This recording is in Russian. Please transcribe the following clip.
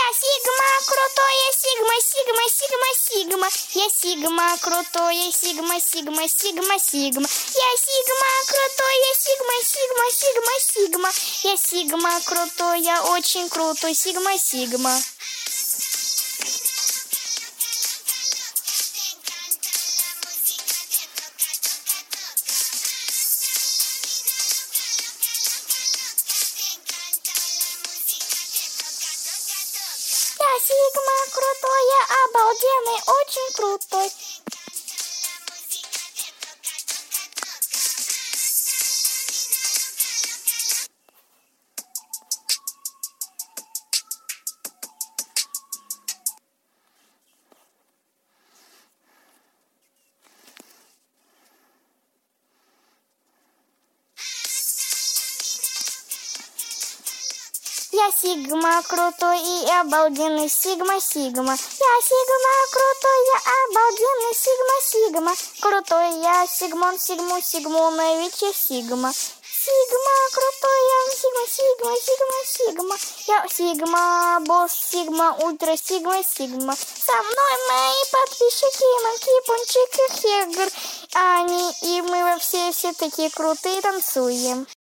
Я сигма, крутое сигма, сигма, сигма, сигма. Я сигма, крутое сигма, сигма, сигма, сигма. Я сигма, крутое сигма, сигма, сигма, сигма. Я сигма, крутое, очень крутой сигма, сигма. Я сигма, крутое, обалденный, очень крутой. Я сигма, крутой и обалденный, сигма, сигма. Я сигма, крутой, я обалденный, сигма, сигма. Крутой я, сигмон, сигму, сигмоновича, сигма. Сигма, крутой я, сигма, сигма, сигма, сигма. Я сигма, босс, сигма, ультра, сигма, сигма. Со мной мои подписчики, Манки, Пончик и Хегр. Они и мы все такие крутые танцуем.